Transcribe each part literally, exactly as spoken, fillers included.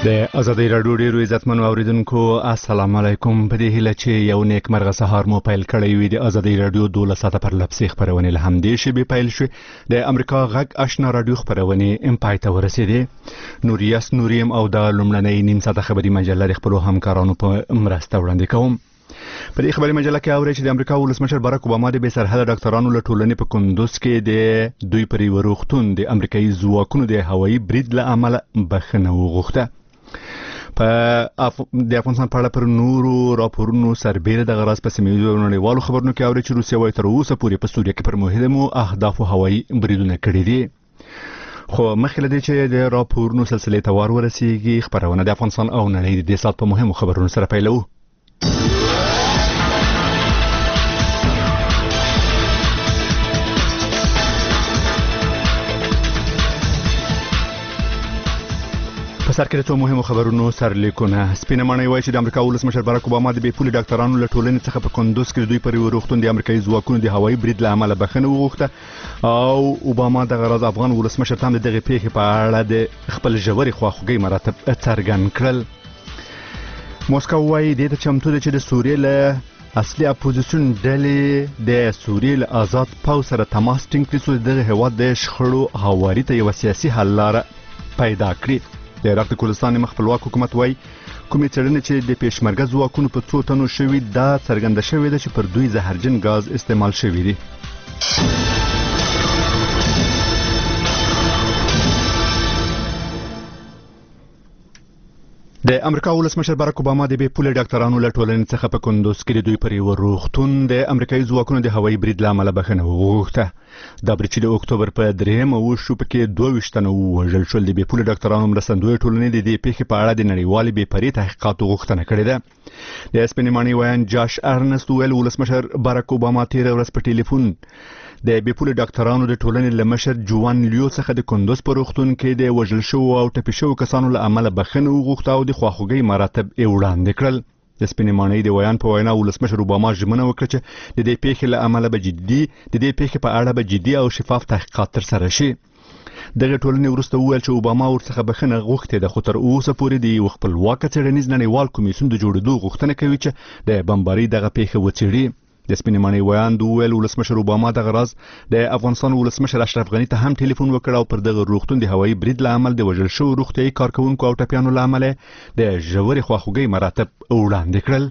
د ازادي رادیو ډیرو عزتمنو اوریدونکو السلام علیکم. په دې هیله چې یو نیک مرغه سهار مو پیل کړی وي. د ازادي رادیو دولس ساعته پر لپسې خبرونه له همدې شی پیل شو. د امریکا غږ آشنا رادیو خبرونه ام پای ته ورسېدې. نوریاس نوریم او د لومړنۍ نیم ساعته خبري مجله د خپل همکارانو په مرسته وړاندې کوم. په دې خبري مجله کې اوري چې د امریکا ولسمشر باراک اوباما د به سرحد ډاکټرانو له ټولنې په کندوز کې د دوی پرې وروختون د امریکایي ځواکونو د هوایي برید له امله بخښنه وغوښته. په اف... د افغانستان په اړه پر نورو راپورونو سربېره د غراس په سیمه نړیوالو خبرونو کې اوري چې روسیا وايي تر اوسه پورې په سوریه کې پر مهمو اهدافو هوایي بریدونه کړي دي. خو مخکې له دې چې د راپورونو سلسله ته ور ورسیږي، خبرونه د افغانستان او نړۍ د دې سات په مهمو خبرونو سره پیلوو. په سر کې د څو مهمو خبرونو سرلیکونه. سپینه ماڼۍ وایي چې د امریکا ولسمشر باراک اوباما د بې پولې ډاکټرانو له ټولنې څخه په کندوز کې دوی پرې وروختون د امریکایي ځواکونو د هوایي برید له امله بخښنه وغوښته او اوباما دغه راز افغان ولسمشر ته هم دغه پیښې په اړه د خپل ژورې خواخوږۍ مراتب څرګند کړل. موسکو وایي دې ته چمتو ده چې د سوریې له اصلي اپوزیسیون ډلې د سوریې له آزاد پوځ سره تماس ټینګ کړي څو دغه هېواد د شخړو هواري ته یوه سیاسي حل لاره پیدا کړي. د عراق د کردستان مخ خپلواک حکومت وایي کومې څېړنې چې د پېشمرګه ځواکونو په څو تنو شوي دا څرګنده شوې ده چې پر دوی زهرجن غاز استعمال شوي دي. د امریکا ولسمشر باراک اوباما د بې پولې ډاکټرانو له ټولنې څخه په کندوز کې دوی پرې وروختون د امریکایي ځواکونو د هوایي برید له امله بخښنه وغوښته. دا برید چې د اکتوبر په درېیمه وشو پکې دوه ویشت تنه ووژل شول. د بې پولې ډاکټرانو مرستندویه ټولنې د دې پیښې په اړه د نړیوالې بې پرې تحقیقاتو غوښتنه کړې ده. د سپینې ماڼۍ ویان جاش ارنست ویل ولسمشر باراک اوباما تېره ورځ په ټلیفون د بې پولې ډاکټرانو د ټولنې له مشر جوان لیو څخه د کندوز په روغتون کې د وژل شوو او ټپي شوو کسانو له امله بخښنه وغوښته او د خواخوږۍ مراتب یې وړاندې کړل. د سپینې ماڼۍ د ویان په وینا ولسمشر اوباما ژمنه وکړه چې د دې پیښې له امله به جدي د دې پیښې په اړه به جدي او شفاف تحقیقات ترسره شي. دغه ټولنې وروسته وویل چې اوباما ورڅخه بخښنه غوښتې ده، خو تر اوسه پورې د یو خپلواکه څېړنیز نړیوال کمیسیون د جوړېدو غوښتنه کوي چې د بمبارۍ دغه پیښه وڅېړي. د سپینې ماڼۍ ویان وویل ولسمشر اوباما دغه راز د افغانستان ولسمشر اشرف غني ته هم ټلیفون وکړ او پر دغه روغتون د هوایي برید له امله د وژل شوو روغتیایي کارکوونکو او ټپیانو له امله د ژورې خواخوږۍ مراتب وړاندې کړل.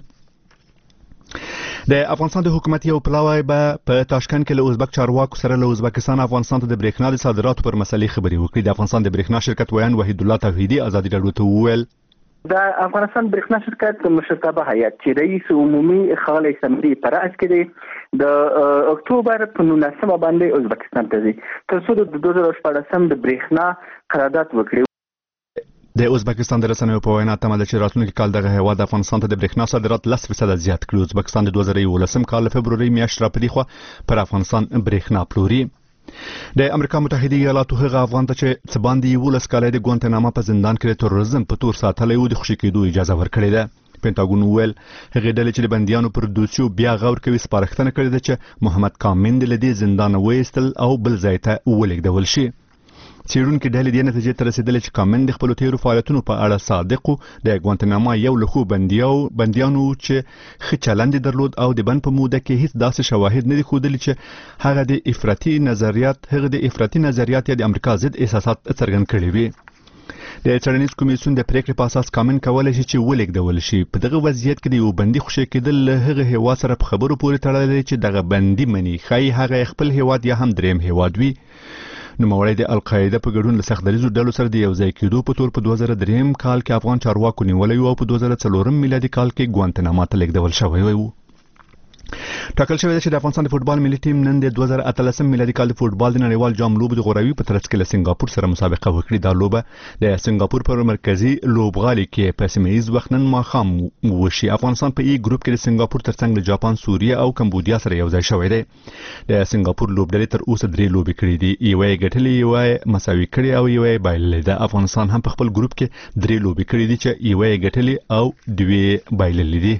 د افغانستان د حکومت یو پلاوی به په تاشکند کې له ازبک چارواکو سره له ازبکستان افغانستان ته د برېښنا د صادراتو پر مسلې خبرې وکړي. د افغانستان د برېښنا شرکت ویان وحید الله توحیدي ازادي رادیو ته وویل د افغانستان برېښنا شرکت مشرتابه هیئت چې رئیس عمومي ښاغلی سمدي په رأس کې دی د اکتوبر په نولسمه باندې ازبکستان ته ځي تر څو د دوه زره شپاړسم د برېښنا قرارداد وکړي. د ازبکستان د رسنیو په وینا تمه ده چې راتلونکي کال دغه هیواد افغانستان ته د برېښنا صادرات لس فیصده زیات کړي. ازبکستان د دوه زره یولسم کال فبروري میاشت را پدې خوا پر افغانستان برېښنا پلوري. د امریکا متحده ایالاتو هغه افغان ته چې څه باندې یولس کاله د ګوانتناما په زندان کې د تروریزم په تور ساتلی و د خوشي کېدو اجازه ورکړې ده. پینټاګون وویل هغې ډلې چې د بندیانو پر دوسیو بیا غور کوي سپارښتنه کړې ده چې محمد کامند له دې زندانه وایستل او بل ځای ته ولېږدول شي. څېړونکي ډلې دې نتیجې ته رسېدلې چې کامند د خپلو تېرو فعالیتونو په اړه صادق و. د ګوانتناما یو له ښو بندیانو چې ښه چلند درلود او د بند په موده کې هیڅ داسې شواهد نه دي ښودلي چې هغه د افراطي نظریات هغه د افراطي نظریات یا د امریکا ضد احساسات څرګند کړي وي. د څېړنیز کمیسیون د پریکړې په اساس کامن کولای شي چې ولېږدول شي. په دغه وضعیت کې د یو بندي خوشي کېدل له هغه هیواد سره په خبرو پورې تړلی دی چې دغه بندي مني، ښایي هغه خپل هیواد یا هم دریم هیواد وي. نوموړی د القاعده په ګډون له سختدریزو ډلو سره د یو ځای کېدو په تور په دوه زره درېیم کال کې افغان چارواکو نیولی و او په دوه زره څلورم میلادي کال کې ګوانتناما ته لېږدول شوی و. ټاکل شوی دی چې د افغانستان د فوټبال ملي ټیم نن د دوه زره اتلسم میلادي کال د فوټبال د نړیوال جام لوبو د غوراوي په ترڅ کې له سنگاپور سره مسابقه وکړي. دا لوبه د سنگاپور پر مرکزي لوبغالي کې په سیمه ییز وخت نن ماښام وشي. افغانستان په ای ګروپ کې د سنگاپور ترڅنګ له جاپان، سوریه او کمبودیا سره یو ځای شوی دی. د سنگاپور لوبډلې تر اوسه درې لوبې کړې دي، یوه یې ګټلې، یوه یې مساوي کړې او یوه یې بایللې ده. افغانستان هم په خپل ګروپ کې درې لوبې کړې دي چې یوه یې ګټلې او دوه یې بایللې دي.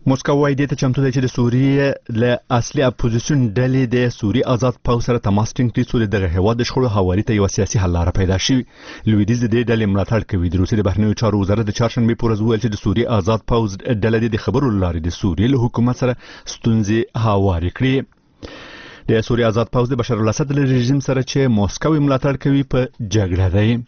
موسکو وايي دې ته چمتو دی چې د سوریې له اصلي اپوزیسیون ډلې د سوریې آزاد پوځ سره تماس ټینګ کړي څو دغه هیواد د شخړو هواري ته یو سیاسي حل لاره پیدا شي. لویدیز د دې ډلې ملاتړ کوي. د روسیې د بهرنیو چارو وزارت د چهارشنبې په ورځ وویل چې د سوریې آزاد پوځ ډله د خبرو لارې د سوریې له حکومت سره ستونزې هواري کړي. د سوریې آزاد پوځ د بشار الاسد له رژیم سره چې موسکو ملاتړ کوي په جګړه دی.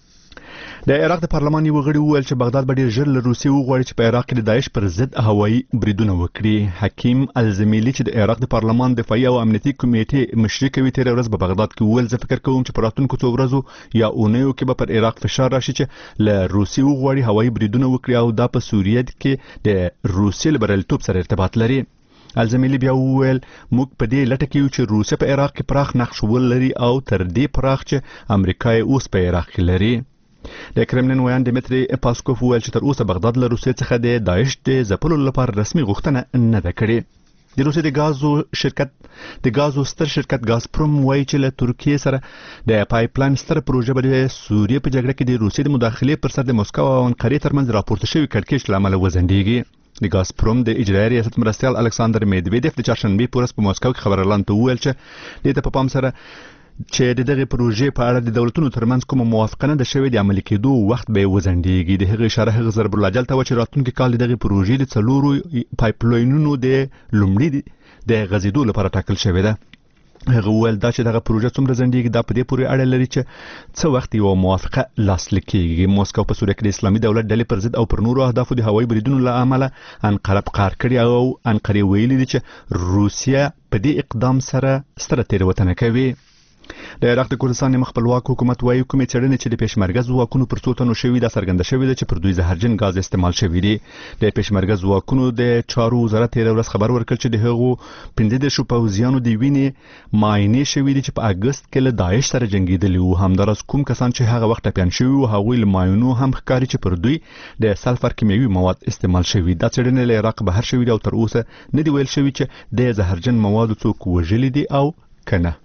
د عراق د پارلمان یو غړي وویل چې بغداد به ډیر ژر له روسیې وغواړي چې په عراق کې د داعش پر ضد هوایي بریدونه وکړي. حکیم الزمیلی چې د عراق د پارلمان دفاعي او امنیتي کمیټې مشري کوي تیر ورځ په بغداد کې وویل زه فکر کوم چې په راتلونکو څو ورځو یا اونیو کې به پر عراق فشار راشي چې له روسیې وغواړي هوایي بریدونه وکړي او دا په سوریه کې د روسیې له بریالیتوب سره ارتباط لري. الزمیلی بیا وویل موږ په دې لټه کې یو چې روسیه په عراق کې پراخ نقش ولري او تر دې پراخ چې امریکا یې اوس په عراق کې لري. د کرملین ویان دیمتری پاسکوف وویل چې تر اوسه بغداد له روسیې څخه د داعش د ځپلو لپاره رسمي غوښتنه نه ده کړې. د روسیې د غازو شرکت د غازو ستر شرکت غازپروم وایي چې له ترکیې سره د پایپلاین ستر پروژه به د سوریې په جګړه کې د روسیې د مداخلې پر سر د مسکو او انقرې ترمنځ راپورته شوی کړکېچ له امله وزندېږي. د غازپروم د اجرایي ریاست مرستیال الکساندر میدویدف د چهارشنبې په ورځ په مسکو کې خبرلاند ته وویل چې دې ته په پام سره چې د دغه پروژې په اړه د دولتونو ترمنځ کومه موافقه نه ده شوې د عملي کېدو وخت به وزندېږي. د هغې اشاره هغه ضرب العجل ته و چې راتلونکي کال د دغې پروژې د څلورو پایپلاینونو د لومړي د غځېدو لپاره ټاکل شوې ده. هغه وویل دا چې دغه پروژه څومره ځنډېږي دا په دې پورې اړه لري چې څه وخت یوه موافقه لاسلیک کېږي. موسکو په سوریه کې د اسلامي دولت ډلې پر ضد او پر نورو اهدافو د هوایي بریدونو له امله انقره په قهر کړې او انقرې ویلي دي چې روسیه په دې اقدام سره ستره تېروتنه کوي. د عراق د کردستان خپلواک حکومت وايي کومې څېړنې چې د پېشمرګه ځواکونو پر څو تنو شوي دا څرګنده شوې ده چې پر دوی زهرجن غاز استعمال شوي دي. د پېشمرګه ځواکونو د چارو وزارت تېره ورځ خبر ورکړ چې د هغو پنځه دېرشو پوځیانو د وینې معاینې شوي دي چې په اګست کې له داعش سره جنګېدلي وو. همداراز کوم کسان چې هغه وخت ټپیان شوي وو هغوی له معاینو هم ښکاري چې پر دوی د سلفر کیمیاوي مواد استعمال شوي. دا څېړنې له عراق بهر شوي دي او تر اوسه نه دي ویل شوي چې د زهرجن موادو څوک وژلي دي او که نه.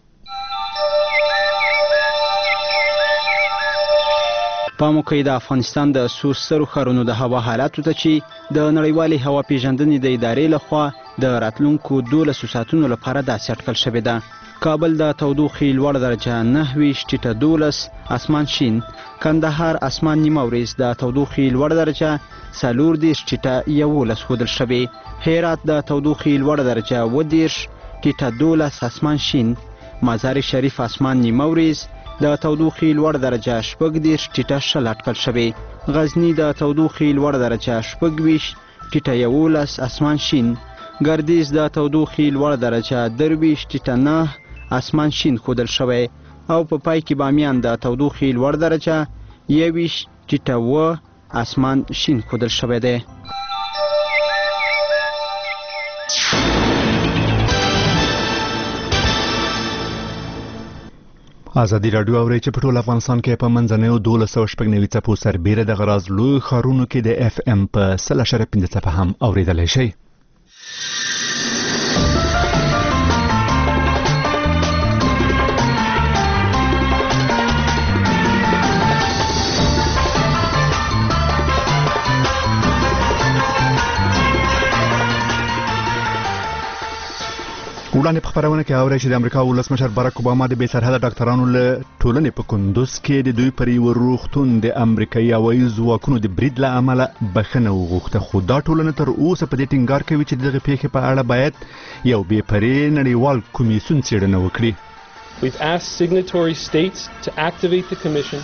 پام وکړئ د افغانستان د څو سترو ښارونو د هوا حالاتو ته چې د نړیوالې هوا پیژندنې د ادارې لخوا د راتلونکو دولسو ساعتونو لپاره داسې اټکل شوې ده. کابل د تودوخې لوړه درجه نهه ویشت ټیټه دولس اسمان شین. کندهار اسمان نیمه ورځ د تودوخې لوړه درجه څلور دېرش ټیټه یولس ښودل شوې. هرات د تودوخې لوړه درجه اوه دېرش ټیټه دولس اسمان شین. مزار شریف اسمان نیمه ورځ د تودوخې لوړه درجه شپږ دېرش ټیټه شل اټکل شوې. غزني د تودوخې لوړه درجه شپږ ویشت ټیټه یولس اسمان شین. ګردیز د تودوخې لوړه درجه درویشت ټیټه نه اسمان شین ښودل شوی او په پای کې بامیان د تودوخې لوړه درجه یویشت ټیټه اوه اسمان شین ښودل شوی دی. ازادي راډیو اوري چې په ټول افغانستان کې په منځنیو دولس سوه شپږ نوي څپو سربیره د غراز لوی ښارونو کې د اف ام په سل اشاریه پنځه څپه هم اوریدلی شئ. وړاندې په خبرونه کې اوري چې د امریکا ولسمشر باراک اوباما د بې سرحده ډاکټرانو له ټولنې په کندوز کې د دوی پر یو روغتون د امریکایي هوایي ځواکونو د برید له امله بخښنه وغوښته، خو دا ټولنه تر اوسه په دې ټینګار کوي چې دغه پیښې په اړه باید یو بې پرې نړیوال کمیسیون څېړنه وکړي. We've asked signatory states to activate the commission.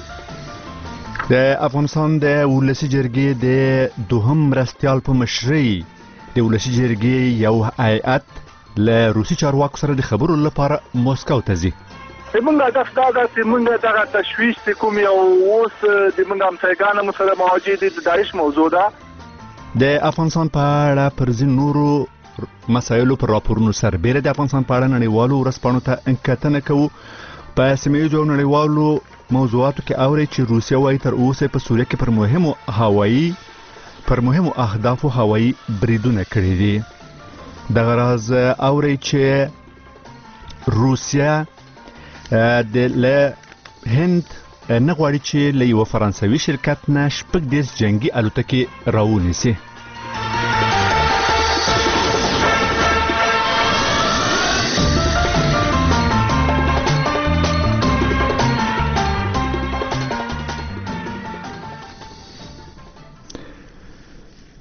د افغانستان د ولسي جرګې د دوهم مرستیال په مشرۍ د ولسي جرګې یو هیئت له روسي چارواکو سره د خبرو لپاره موسکو ته ځي. موږ هدف دا ده چې موږ دغه تشویش چې کوم یو اوس د موږ همسایګانو مو سره مواجه دي د داعش موضوع ده. د افغانستان په اړه پر ځینو نورو مسایلو پر راپورونو سربیره د افغانستان په اړه نړیوالو ورځپاڼو ته کتنه کوو. په سیمه ییزو نړیوالو موضوعاتو کې اوري چې روسیه وايي تر اوسه په سوریه کې پر مهمو هوایي پر مهمو اهدافو هوایي بریدونه کړي دي. دغه راز اوري چې روسیه د له هند نه غواړي چې له یو فرانسوي شرکت نه شپږ دېرش جنگي الوتکې راونیسي.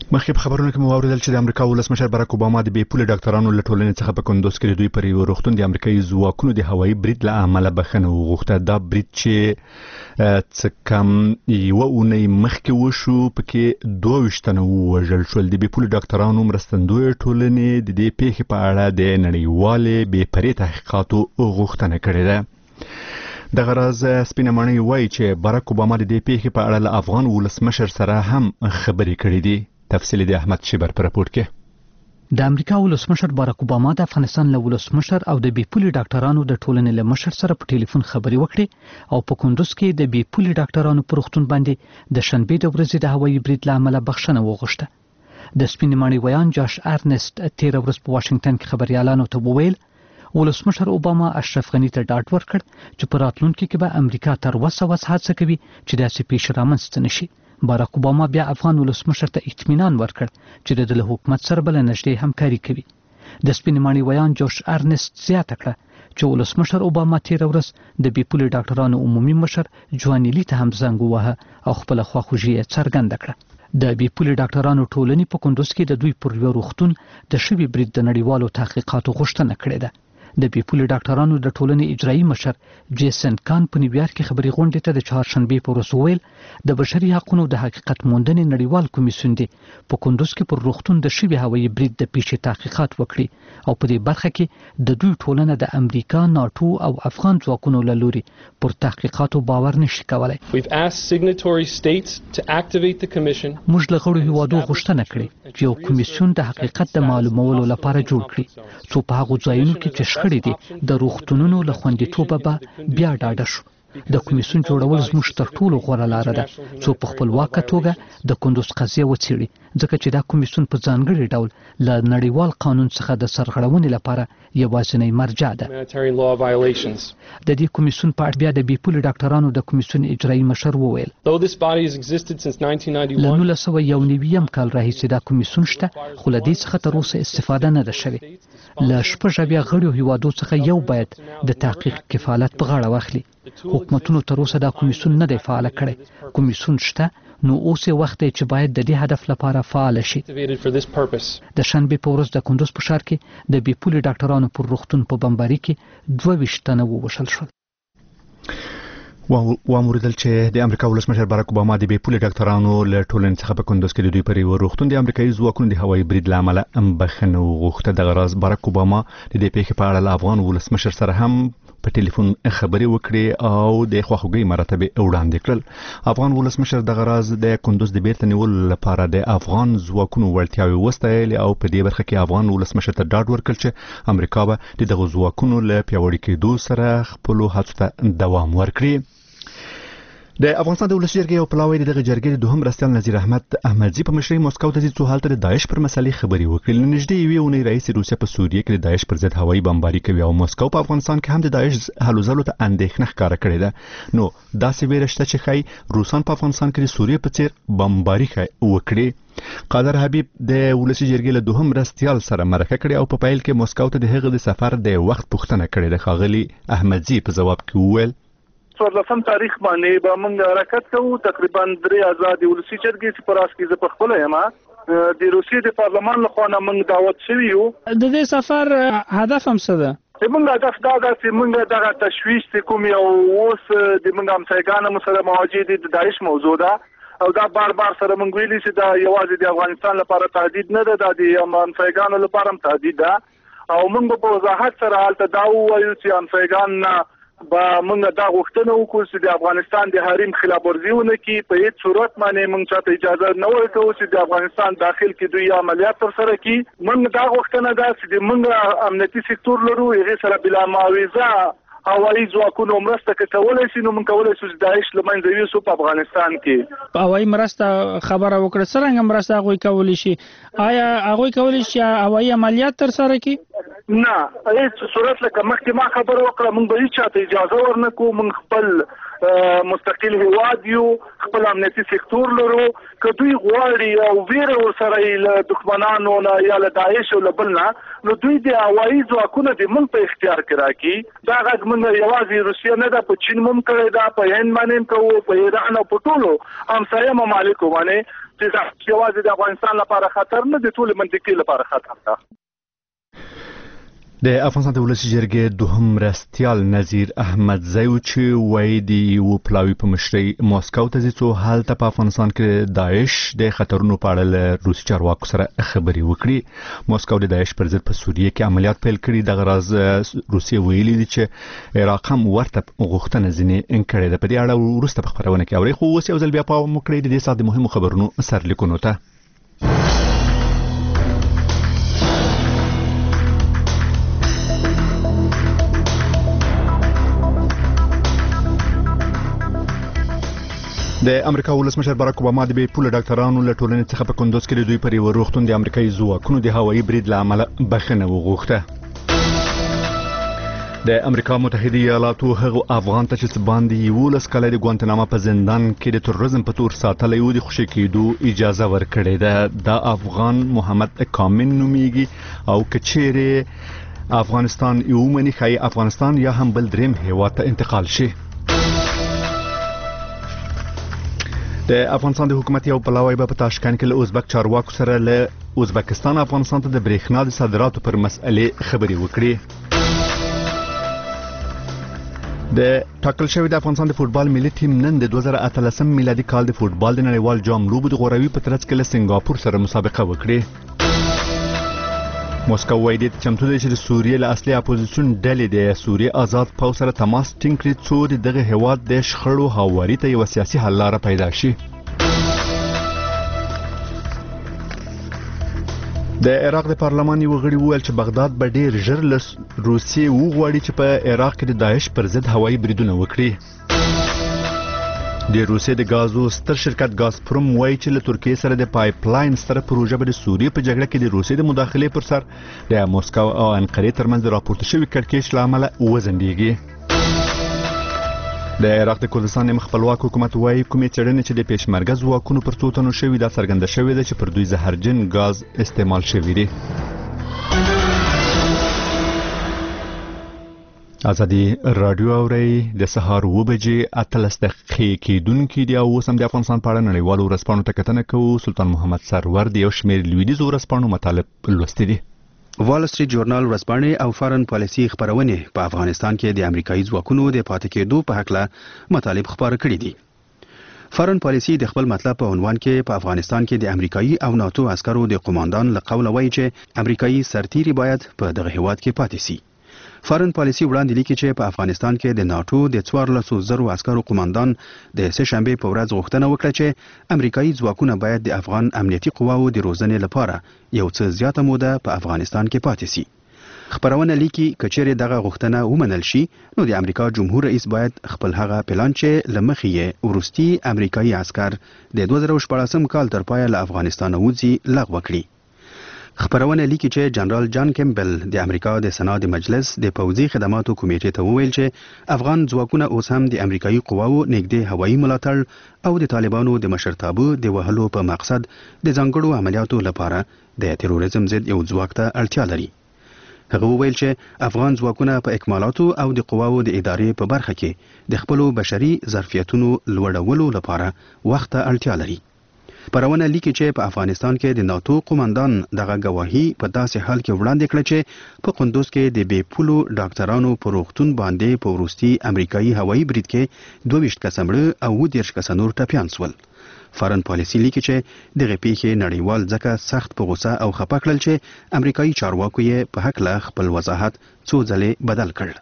مخکې په خبرونو کې مو واوریدل چې د امریکا ولسمشر باراک اوباما د بې پولې ډاکټرانو له ټولنې څخه په کندوز کې د دوی پر یو روغتون د امریکایي ځواکونو د هوایي برید له امله بخښنه وغوښته. دا برید چې څه کم یوه اونۍ مخکې وشو پکې دوه ویشت تنه ووژل شول. د بې پولې ډاکټرانو مرستندویه ټولنې د دې پیښې په اړه د نړیوالې بې پرې تحقیقاتو غوښتنه کړې ده. د غراز سپینه ماڼۍ وایي چې باراک اوباما د دې پیښې په اړه له افغان ولسمشر سره هم خبرې کړې دي. تفصیل د احمد شیبر پر راپورټ کې. د امریکا ولسمشر باراک اوباما د افغانستان له ولسمشر او د بې پولې ډاکټرانو د ټولنې له مشر سره په ټلیفون خبرې وکړې او په کندوز کې د بې پولې ډاکټرانو پر روغتون باندې د شنبې د ورځې د هوایي برید له امله بخښنه وغوښته. د سپینې ماڼۍ ویان جاش ارنست تیر ورځ په واشنگټن کې خبريالانو ته وویل ولسمشر اوباما اشرف غنی ته ډاډ ورکړ چې په راتلونکي کې به امریکا تر وسه وسه هڅه کوي چې داسې پیښې رامنځته نشي. باراک اوباما بیا افغان ولسمشر ته اطمینان ورکړ چې د حکومت سره بل نږدې همکاري کوي. د سپینې ماڼۍ ویان جوش ارنست زیاته کړه چې ولسمشر اوباما تیر ورځ د بې پولې ډاکټرانو عمومي مشر جوانیلی ته هم زنګ ووهه او خپل خواخوږي یې څرګنده کړه. د بې پولې ډاکټرانو ټولنې په کندوز کې د دوی پر یو روغتون د شوي برید د نړیوالو تحقیقاتو غوښتنه کړې ده. د بې پولې ډاکټرانو د ټولنې اجرایي مشر جیسن کان په نیویارک کې خبري غونډې ته د چهارشنبې په ورځ وویل د بشري حقوقو د حقیقت موندنې نړیوال کمیسیون دی په کندوز کې پر روغتون د شوي هوایي برید د پیښې تحقیقات وکړي او په دې برخه کې د دوی ټولنه د امریکا، ناتو او افغان ځواکونو له لوري پر تحقیقاتو باور نشي کولای. موږ له غړو هیوادو غوښتنه کړې چې یو کمیسیون د حقیقت د معلومولو لپاره جوړ کړي څو په هغو ځایونو کې چې شخړې دي د روغتونونو له خوندیتوبه به بیا ډاډه شو. د کمیسیون جوړول زموږ تر ټولو غوره لاره ده څو په خپلواکه توګه د کندوز قضیه وڅېړي ځکه چې دا کمیسیون په ځانګړي ډول له نړیوال قانون څخه د سرغړونې لپاره یوازینی مرجع ده. د دې کمیسیون په اړه بیا د بې پولې ډاکټرانو د کمیسیون اجرایي مشر وویل له نولس سوه یو نوي کال راهیسې دا کمیسیون شته خو له دې څخه تر اوسه استفاده نه ده شوې. له شپږ اویا غړو هیوادو څخه یو باید د تحقیق کفالت په غاړه واخلي. حکومتونو تر اوسه دا کمیسیون نه دی فعال کړی. کمیسیون شته نو اوس یې وخت دی چې باید د دې هدف لپاره فعال شي. د شنبې په ورځ د کندوز په ښار کې د بې پولې ډاکټرانو پر روغتون په بمباري کې دوه ویشت تنه ووژل شول. واموریدل چې د امریکا ولسمشر باراک اوباما د بې پولې ډاکټرانو له ټولنې څخه په کندوز کې د دوی پر یو روغتون د امریکایي ځواکونو د هوایي برید له امله بخښنه وغوښته. دغه راز باراک اوباما د دې پیښې په اړه له افغان ولسمشر سره هم په ټلیفون خبرې وکړې او د خواخوږۍ مراتب وړاندې کړل. افغان ولسمشر دغه راز د کندوز د بیرته نیولو لپاره د افغان ځواکونو وړتیاوې وستایلې او په دې برخه کې افغان ولسمشر ته ډاډ ورکړ چې امریکا به د دغه ځواکونو له پیاوړي کېدو سره خپلو هڅو ته دوام ورکړي. د افغانستان د ولسي جرګې یو پلاوی دغه جرګې د دوهم مرستیال نظیر احمد احمدزي په مشرۍ مسکو ته ځي څو هلته د داعش پر مسلې خبرې وکړي. نږدې یوې اونۍ راهیسې روسیه په سوریه کې د داعش پر ضد هوایي بمباري کوي او مسکو په افغانستان کې هم د داعش هلو ځلو ته اندېښنه ښکاره کړې ده. نو داسې ویره شته چې ښایي روسان په افغانستان کې د سوریه په څیر بمباري وکړي. قادر حبیب د ولسي جرګې له دوهم مرستیال سره مرکه کړې او په پیل کې مسکو ته د هغه د سفر د وخت پوښتنه کړې ده. ښاغلي احمدزي په ځواب کې وویل څوارلسم تاریخ باندې به موږ حرکت کوو. تقریبا درې ازادي ولسي جرګې چې په راس کې زه په خپل یم د روسیې د پارلمان لخوا نه موږ دعوت شوي یو. د دې سفر هدف هم څه ده؟ زموږ هدف دا ده چې موږ دغه تشویش چې کوم یو اوس د موږ همسایګانو سره مواجه دي د داعش موضوع ده او دا بار بار سره موږ ویلي چې دا یوازې د افغانستان لپاره تهدید نه ده، دا د همسایګانو لپاره هم تهدید ده او موږ په وضاحت سره هلته دا ووایو چې همسایګان نه با موږ دا غوښتنه وکړو چې د افغانستان د حریم خلاف ورزي ونه کړي. په هیڅ صورت باندې موږ چاته اجازه نه ورکوو چې د افغانستان داخل کې دوی عملیات ترسره کړي. موږ دا غوښتنه ده چې موږ امنیتي سکتور لرو، هغې سره بلا معاوضه هوایي ځواکونو مرسته کولی شي نو موږ کولی شو چې داعش له منځه یوسو په افغانستان کې. په هوایي مرسته خبره وکړه، څرنګه مرسته هغوی کولی شي؟ آیا هغوی کولی شي هوایي عملیات ترسره کړي؟ نه، هیڅ صورت لکه مخکې ما خبره وکړه موږ به هیڅ چاته اجازه ورنکړو. موږ خپل مستقل هیواد یو، خپل امنیتي سکتور لرو. که دوی غواړي او ویره ورسره یې له دښمنانو نه یا له داعش او له بل نه نو دوی د هوایي ځواکونه د موږ په اختیار کې راکړي. دا غږ موږ یوازې روسیه نه ده، په چین هم کړی ده، په هند باندې هم کوو، په ایران او په ټولو همسایه ممالکو باندې چې یوازې د افغانستان لپاره خطر نه دی، ټول منطقې لپاره خطر ده. د افغانستان د ولسی جرګې دوهم مرستیال نظیر احمد زیو چې وایي د یو پلاوی په مشرۍ ماسکو ته ځي څو هلته په افغانستان کې داعش د خطرونو په اړه له روسي چارواکو سره خبرې وکړي. ماسکو د داعش پر ضد په سوریه کې عملیات پیل کړي. دغه راز روسیه ویلي دي چې عراق هم ورته غوښتنه ځینې کړې ده. په دې اړه وروسته په خبرونه کې اوري، خو اوس یو ځل بیا پام وکړئ د دې ساعت د مهمو خبرونو سرلیکونو ته. د امریکا ولسمشر باراک اوباما د بې پوله ډاکټرانو له ټولنې څخه په کندوز کې د دوی پر یو روغتون د امریکایي ځواکونو د هوایي برید له امله بخښنه وغوښته. د امریکا متحده ایالاتو هغو افغان ته چې باندې یولس کاله د ګوانتناما په زندان کې د تروریزم په تور ساتلی و د خوشي کېدو اجازه ورکړې ده. دا افغان محمد کامن نومیږي او کچېره افغانستان یو منی خای افغانستان یا هم بل دریم هیواد ته انتقال شي. د افغانستان د حکومت یو پلاوی په تاشکند کې له ازبک چارواکو سره له ازبکستان افغانستان ته د برېښنا د صادراتو پر مسئلې خبرې وکړي. د ټاکل شوی د افغانستان د فوتبال ملي ټیم نن د دوه زره اتلسم میلادي کال د فوتبال د نړیوال جام لوبو د غوراوي په ترڅ کې له سنگاپور سره مسابقه وکړي. موسکو وایي د چمتو دی چې د سوریې له اصلي اپوزیسیون ډلې د سوریې آزاد پوځ سره تماس ټینګ کړي څو د دغه هیواد د شخړو هواري ته یو سیاسي حل لاره پیدا شي. د عراق د پارلمان یو غړي وویل چې بغداد به ډیر ژر له روسیې وغواړي چې په عراق کې د داعش پر ضد هوایي بریدونه وکړي. د روسیې د غازو ستر شرکت غازپروم وایي چې له ترکیې سره د پایپ لاین ستره پروژه به د سوریې په جګړه کې د روسیې د مداخلې پر سر د موسکو او انقرې ترمنځ د راپورته شوي کړکېچ له امله وځنډېږي. د عراق د کردستان خپلواک حکومت وایي کومې څېړنې چې د پېشمرګه ځواکونو پر څو تنو شوي دا څرګنده شوې ده چې پر دوی زهرجن غاز استعمال شوي دي. ازادي رادیو اوري د سهار و بجې اتلس دقیقې کېدونکې دی او اوس هم د افغانستان په اړه نړیوالو ورځپاڼو ته کتنه کوو. سلطان محمد سرور د یو شمېر لویدیځو ورځپاڼو مطالب لوستي دي. وال سټریټ جورنال ورځپاڼې او فارن پالیسي خبرونه په افغانستان کې د امریکایي ځواکونو د پاتې کېدو په حق مطالب خبره کړي دي. فارن پالیسي د خپل مطلب په عنوان کې په افغانستان کې د امریکایي او ناتو عسکرو د قوماندان له قوله وایي چې امریکایي سرتیري باید په دغه هیواد کې پاتې سي. فارن پالیسي وړاندې لیکي چې په افغانستان کې د ناتو د څوارلسو زرو عسکرو قوماندان د سه شنبه په ورځ غوښتنه وکړه چې امریکایي ځواکونه باید د افغان امنیتي قواو د روزنې لپاره یو څه زیاته موده په افغانستان کې پاتې سي. خبرونه لیکي کچېرې دغه غوښتنه ومنل شي نو د امریکا جمهور رئیس باید خپل هغه پلان چې لمخې یې ورستي امریکایي عسكر د دوه زره شپږم کال تر پایه له افغانستان وځي لغوه کړي. خبرونه لیکي چې جنرال جان کیمبل د امریکا د سنا د مجلس د پوځي خدماتو کمیټې ته وویل چې افغان ځواکونه اوس هم د امریکایي قواو نږدې هوایي ملاتړ او د طالبانو د مشرتابه د وهلو په مقصد د ځانګړو عملیاتو لپاره د تروریزم ضد یو ځواک ته اړتیا لري. هغه وویل چې افغان ځواکونه په اکمالاتو او د قواو د ادارې په برخه کې د خپلو بشري ظرفیتونو لوړولو لپاره وخت ته اړتیا لري. پرونه لیکي چې په افغانستان کې د ناتو قوماندان دغه گواهی په داسې حال کې وړاندې کړ چې په قندوز کې د بې پولو ډاکټرانو په روغتون باندې په وروستي امریکایي هوایي برید کې دوه ویشت کسه مړه او اووه دېرش کسه نور ټپیان شول. فارن پالیسي لیکي چې دغه پیښې نړیوال ځکه سخت په غوسه او خپه کړل چې امریکایي چارواکو یې په حق له خپل وضاحت څو ځلې بدل کړ.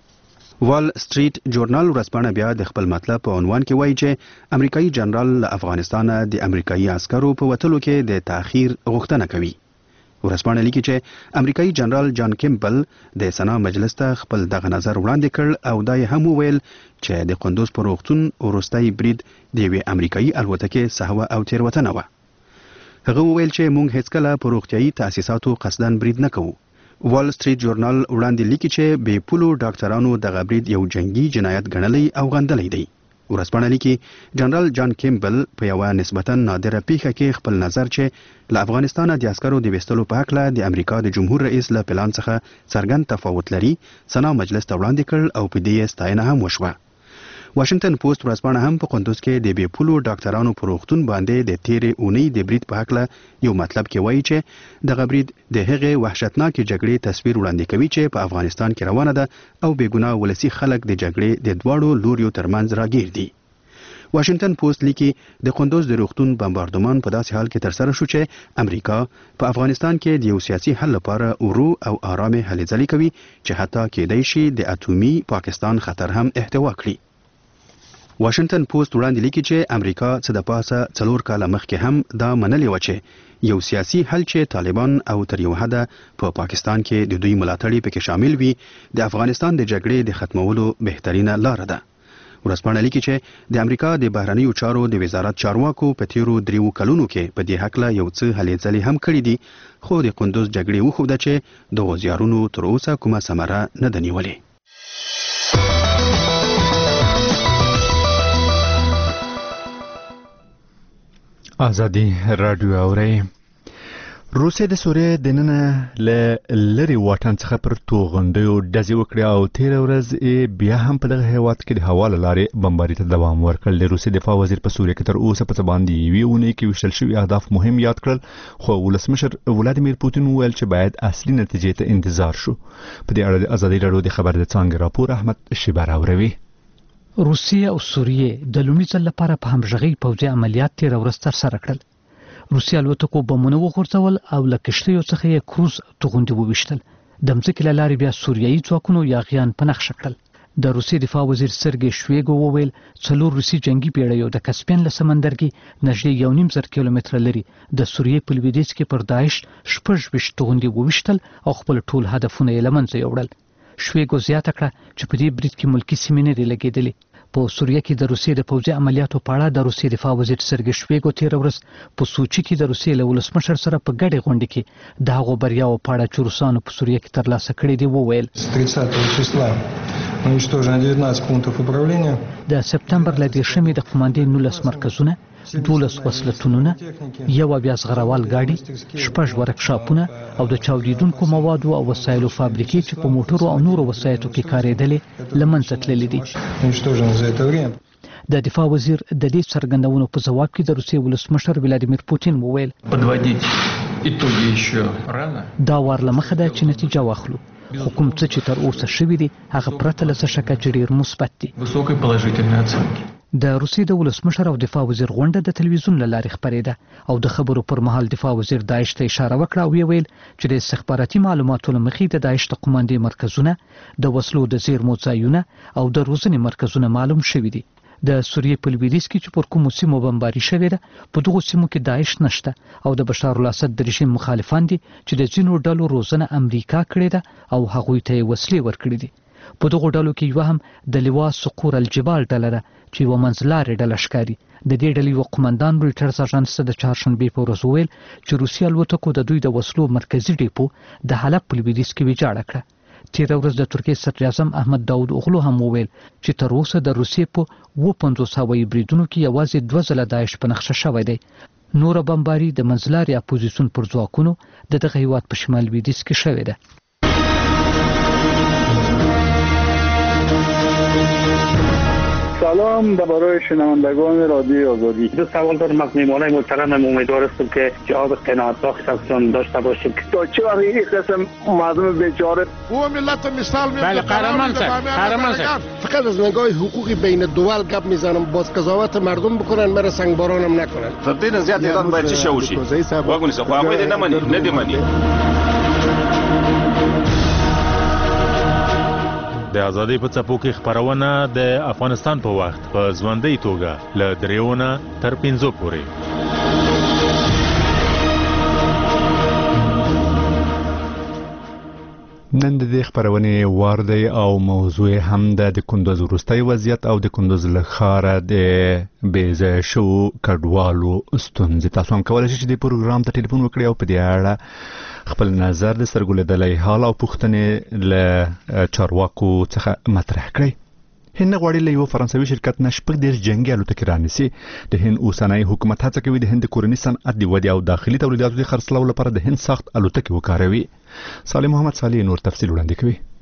وال سټریټ جورنال ورځپاڼه بیا د خپل مطلب په عنوان کې وایي چې امریکایي جنرال له افغانستان د امریکایي عسکرو په وتلو کې د تاخير غوښتنه کوي. ورځپاڼه لیکي چې امریکایي جنرال جان کیمبل د سنا مجلس ته خپل دغه نظر وړاندې کړ او دا یې هم وویل چې د قندوز په روغتون وروستي برید د یوې امریکایي الوتکې سهوه او تیروتنه وه. هغه وویل چې موږ هیڅکله په روغتیايي تاسیساتو قصدن برید نه کوو. وال سټریټ جورنال وړاندې لیکي چې بې پولو ډاکټرانو دغه برید یو جنگي جنایت ګڼلی او غندلی دی. ورځپاڼه لیکي جنرال جان کیمبل په یوه نسبتا نادره پیښه کې خپل نظر چې له افغانستانه د عسکرو د ویستلو په هکله د امریکا د جمهور رئیس له پلان څخه څرګند تفاوت لري سنا مجلس ته وړاندې کړ او په دې ستاینه هم وشوه. واشنگټن پوسټ ورځپاڼه هم په قندوز کې د بې پولو ډاکټرانو په روغتون باندې د تیرې اونۍ د برید په هکله یو مطلب کې وایي چې دغه برید د هغې وحشتناکې جګړې تصویر وړاندې کوي چې په افغانستان کې روانه ده او بېګناه ولسي خلک د جګړې د دواړو لوریو ترمنځ راګیر دي. واشنگټن پوسټ لیکي د قندوز د روغتون بمباردمان په داسې حال کې ترسره شو چې امریکا په افغانستان کې د یو سیاسي حل لپاره ورو او آرامه هلې ځلې کوي چې حتی کېدای شي د اټومي پاکستان خطر هم احتوا کړي. واشنگټن پوسټ وړاندې لیکي چې امریکا څه د پاسه څلور کاله مخکې هم دا منلې و چې یو سیاسي حل چې طالبان او تر یو حده په پا پاکستان کې د دوی ملاتړي پکې شامل وي د افغانستان د جګړې د ختمولو بهترینه لار ده. ورځپاڼه لیکي چې د امریکا د بهرنیو چارو د وزارت چارواکو په تیرو دریو کلونو کې په دې هکله یو څه هلې ځلې هم کړي دي، خو د قندوز جګړې وښوده چې دغو زیارونو تر اوسه کومه ثمره نه ده نیولې. ازادي رادیو اوري. روسیه د سوریې د نن له لری واټن څخه پر توغندیو ډزې وکړې او تیر ورځ بیا هم په دغه هیواد کې د هوا له لارې بمباري ته دوام ورکړل. د روسیې دفاع وزیر په سوریه کې تر اوسه په څه باندې یوې اونۍ کې ویشتل شوي اهداف مهم یاد کړل، خو ولسمشر ولادیمیر پوتین وویل چې باید اصلي نتیجې ته انتظار شو. په دې اړه د ازادي رادیو د خبر د څانګې راپور احمد شیبر اوروي. روسیه او سوریه د لومړي ځل لپاره په همغږي پوځي عملیات تیر ورځ ترسره کړل. روسیه الوتکو بمونه وغورځول او له کشتیو څخه یې کروز توغندي وویشتل. د مځکې له لارې بیا سوریایي ځواکونو یاغیان په نښه کړل. د روسیې دفاع وزیر سرګی شویګو وویل څلور روسي جنگي پیړیو د کسپین له سمندرګي نږدې یو نیم زر کیلومتره لري د سوریې په لویدیځ کې پر داعش شپږ ویشت توغندي وویشتل او خپل ټول هدفونه یې له منځه یوړل. شویګو زیاته کړه چې په دې برید کې ملکی سیمې نه دي لګېدلې. په سوریه کې د روسیې د پوځي عملیاتو په اړه د روسیې دفاع وزیر سرګی شویګو تیر ورځ په سوچي کې د روسیې له ولسمشر سره په ګډه غونډه کې د هغو بریاو په اړه چې روسانو په سوریه کې ترلاسه کړي دي وویل. د سپتمبر له دیرشمې د قوماندې نولس مرکزونه، دولس وسلتونونه، یو بیا زغروال ګاډي، شپږ ورکشاپونه او د چاودیدونکو موادو او وسایلو فابریکې چې په موټرو او نورو وسایطو کې کارېدلې له منځه تللې دي. د دفاع وزیر د دې څرګندونو په ځواب کې د روسیې ولسمشر ولادیمیر پوتین وویل دا وار له مخه ده چې نتیجه واخلو، خو کوم څه چې تر اوسه شوي دي هغه پرته له څه شکه چې ډېر مثبت دي. د روسیې د ولسمشر او دفاع وزیر غونډه د تلویزیون له لارې خپرېده او د خبرو پر مهال دفاع وزیر داعش ته اشاره وکړه او ویل چې د استخباراتي معلوماتو له مخې د داعش د قوماندې مرکزونه، د وسلو د زیرمو ځایونه او د روزنې مرکزونه معلوم شوي دي. د سوریې په لویدیځ کې چې پر کومو سیمو بمباري شوې ده په دغو سیمو کې داعش نشته او د بشار الاسد د رژیم مخالفان دي چې د ځینو ډلو روزنه امریکا کړې ده او هغوی ته یې وسلې ورکړي دي. په دغو ډلو کې یو هم د لوا سقور الجبال ډله ده چې یوه منځلارې ډله ښکاري. د دې ډلې یو قمندان رویټرز اژانس ته د چهارشنبې په ورځ وویل چې روسیه الوتکو د دوی د وسلو مرکزي ډیپو د حلب په لویدیځ کې ویجاړه کړه. تیره ورځ د ترکیې صدر اعظم احمد داود اوغلو هم وویل چې تر اوسه د روسیې په اوه پنځوس هوایي بریدونو کې یوازې دوه ځله داعش په نښه شوی دی. نوره بمباري د منځلارې اپوزیسیون پر ځواکونو د دغه هیواد په شمال لویدیځ کې شوې ده. سلام برای شنوندگان رادیو آزادی. دو سوال دارم از میهمانای محترمم. امیدوار هستم که جواب قناعت بخش ازتون داشته باشیم. تا چه وقت این قسم مردم بیچاره او ملت مثال میزنه. بله قهرمان صاحب، قهرمان صاحب. فقط از نگاه حقوقی بین الدول گپ میزنم، باز قضاوت مردم بکنن، مرا سنگبارانم نکنن. فبدین زیاد ایران باید چی شوشی؟ واگونی سه خواهی دی نمانی، ندیمانی. د ازادۍ په څپو کې خپرونه د افغانستان په وخت په ژوندۍ توګه له دریونه تر پنځو پورې. نن د دې خبرونه وار دی او موضوع هم د کندوز وروستي وضعیت او د کندوز له ښاره د بیځه شو کډوالو ستونزې. تاسو هم کولای شئ چې د پروګرام ته ټلیفون وکړئ او په دې اړه خپل نظر د سرګولېدلې حال او پوښتنې له چارواکو څخه مطرح کړئ. هند غواړي له یو فرانسوي شرکت نه شپږ دېرش جنګي الوتکې رانیسي. د هند اوسنی حکومت هڅه کوي د هند کورني صنعت د ودې او داخلي تولیداتو د خرڅلاو لپاره د هند سخت الوتکې وکاروي. صالح محمد صالح نور تفصیل وړاندې کوي.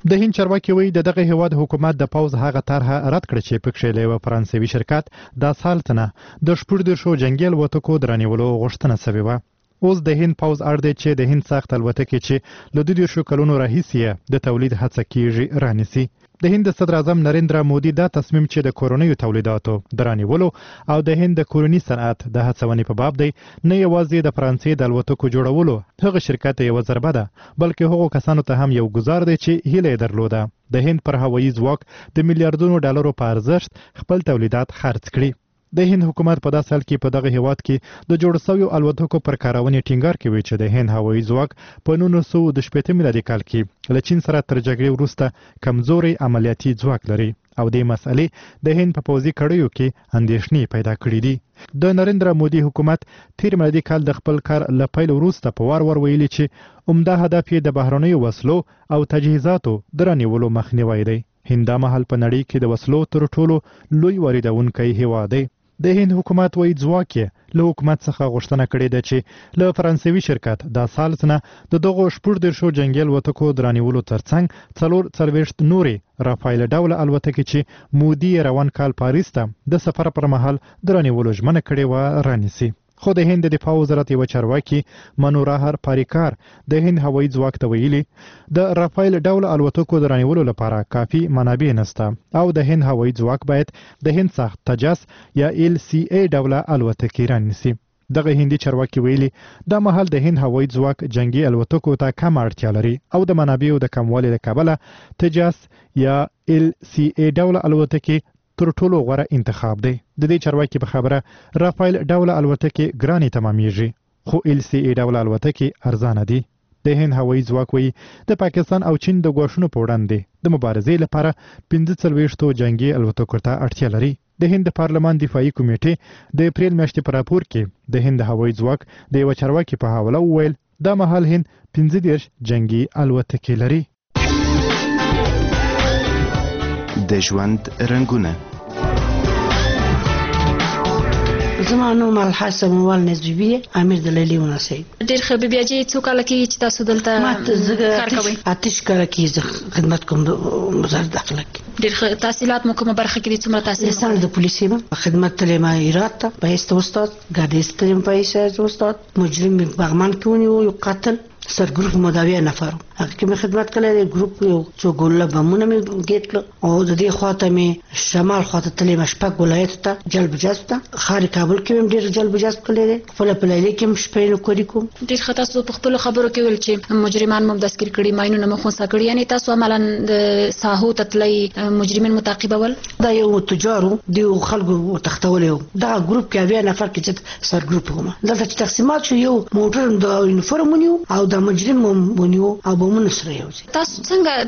د هند چارواکي وایي د دغه هیواد حکومت د پوز هغه طرحه رد کړه چې پکښې له یوه فرانسوي شرکت د سال څخه د شپږ دېرشو جنګي الوتکو درنیولو غوښتنه شوې وه. اوس د هند پوز اړ دی چې د هند سخت الوتکې چې له دوه دېرشو کلونو راهیسې د تولید هڅه کیږي رانیسي. د هند صدر اعظم نریندرا مودي دا تصمیم چې د کورنیو تولیداتو درنیولو او د هند د کورنی صنعت د هڅونې په باب دی نه یوازې د فرانسې د الوتکو جوړولو هغه شرکت یو ضربه ده بلکې هغو کسانو ته هم یو گزار دی چې هیله یې درلوده د هند پر هوایي ځواک د میلیارډونو ډالرو په ارزښت خپل تولیدات خرڅ کړي. د هند حکومت په داسې حال کې په دغه هیواد کې د جوړ شویو الوتکو پر کارونې ټینګار کوي چې د هند هوایي ځواک په نولس سوه د شپېته میلادي کال کې له چین سره تر جګړې وروسته کمزوري عملیاتي ځواک لري او د مسئلې د هند په پوځي کړیو کې اندېښنې پیدا کړې دي. د نریندرا مودي حکومت تیر میلادي کال د خپل کار له پیل وروسته په وار ور ویلي چې عمده هدف یې د بهرنیو وسلو او تجهیزاتو درنیولو مخنیوی دی. هند دا مهال په نړۍ کې د وسلو تر ټولو لوی واردونکی هیواد دی. د هند حکومت وایي ځواک یې له حکومت څخه غوښتنه کړې ده چې له فرانسوي شرکت د سال څخه د دغو شپږ دېرشو جنګي الوتکو درنیولو ترڅنګ څلور څلوېښت نورې رافایل ډوله الوتکې چې مودي روان کال پاریس ته د سفر پر مهال درنیولو ژمنه کړې وه رانیسي. خو د هند د دفاع وزارت یو چارواکي منوراهر پاریکار د هند هوایي ځواک ته ویلي د رافایل ډوله الوتکو درنیولو لپاره کافي منابع نشته او د هند هوایي ځواک باید د هند ساخت تجاس یا ال سی ای ډوله الوتکې رانیسي. دغه هندي چارواکي ویلي دا مهال د هند هوایي ځواک جنگي الوتکو ته کم اړتیا لري او د منابعو د کموالي له کبله تجاس یا ال سی ای ډوله الوتکې تر ټولو غوره انتخاب دی. د دې چارواکي په خبره رافایل ډوله الوتکې ګرانې تمامیږي خو ال سی ای ډوله الوتکې ارزانه دي. د هند هوایي ځواک وایي د پاکستان او چین د ګواښونو په وړاندې د مبارزې لپاره پنځه څلوېښتو جنګي الوتکو ته اړتیا لري. د هند پارلمان دفاعي کمیټې د اپریل میاشتې په راپور کې د هند هوایي ځواک د یو چارواکي په حواله وویل دا مهال هند پنځه دېرش جنګي الوتکې لري. د ژوند رنګونه زما نوم الحاج موال نزبی امیر د لیلی وناسي. ډیر ښه بیا چې څو کال کې چې تاسو دلته کار کوئ؟ آتش کال کې خدمت کوم وزارت داخله کې. ډیر ښه تحصیلات مو کومه برخه کې دي؟ څومره تحصیل؟ سال د پولیسي ما خدمت تلې ما ایرات ته پایست استاد ګادیست تلې پایست استاد مجرم بغمان کې ونیو یو قاتل سرګروپ مداوی نفر هغه کې خدمت کړی ګروپ یو څو ګوله بمونه مې ګیټ کړ او د دې خواته مې شمال خواته تلې مشپک ولایت ته جلب جذب ته خاري کابل کې هم ډیر جلب جذب کړی خپل په لیلې کې هم شپې نو کوي کوم ډیر خطا سو په خپل خبرو کې ول چې مجرمان مو داسکر کړي ماينونه مخ وسه کړي یعنی تاسو عملاً د ساحو تتلې مجرمین متعقبول دا یو تجارو دی خلکو تختولې دا ګروپ کې بیا نفر کې چې سرګروپ هم دلته چې تقسیمات شو یو موټر د یونیفورم ونیو او د مجرم ونیو او بمونه سره یو تاسو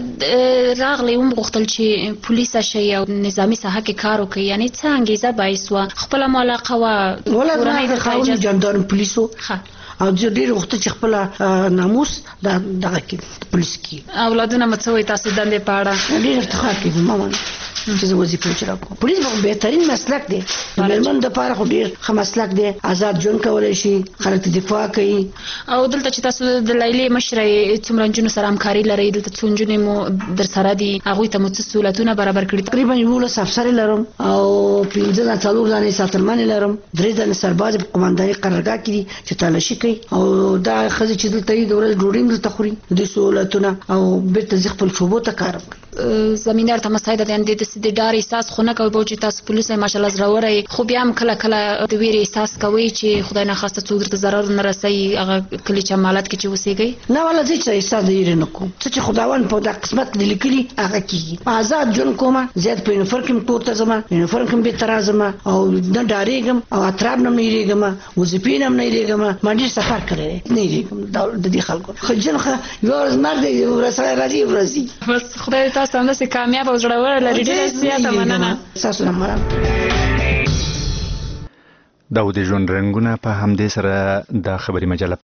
څنګه راغلی وم غوښتل چې پولیس شي او نظامی ساحه کې کار وکړي یعنی څنګه زه بایسوا خپل ملاقه وا ورنه د خاون جندارم پولیسو او ډیر وخت چې خپل ناموس د دغه کې پولیس کې اولادونه مڅوي تاسو دندې پاړه ډیر افتخار کوي ماما چې وظیفه اجرا کوي. پولیس به بهترین مسلک دی د ملمن د پاره خو ډیر ښه مسلک دی آزاد ژوند کولای شي خلک دفاع کوي او دلته چې تاسو د لیلې مشرې څومره جنونو سره همکاري لري دلته څو جنونې مو در سره دي هغه ته مو څه سہولتونه برابر کړي؟ تقریبا یو له افسر لرم او پنځه نه څلور ځانې ساترمن لرم درې ځانې سرباز په قومنداني قرارګاه کې دي چې تلاشي کوي او دا خزي چې دلته د ورځ ډوډۍ دلته خوري د سہولتونه او بیرته ځ خپل شوبو ته کار کوي. زمیندار ته مساعده دي اندې د ډار احساس خو نه کوي به چې تاسو پولیس ماشالله زراوره خو بیا هم کله کله د ویری احساس کوي چې خدای نه خواسته څوک درته ضرر نه رسي هغه کلی چې مالات کې چې وسیږي نه ولا چې احساس دی نه کوم چې خداوند په د قسمت لیکلي هغه کې آزاد جون کومه زیات په یونیفورم کې کوته زما یونیفورم کې به ترازم او نه ډاریږم او اطراب نه میریږم وظیفې نه نه میریږم ما ډیر سفر کړی نه میریږم د دې خلکو خو جنخه یو مرګ دی ورسره راځي ورسي بس خدای تاسو هم سه کامیاب او زړور لري ډیر زیاته مننه تاسو نه مرام. دا د ژوند رنګونه په همدې سره د خبري مجله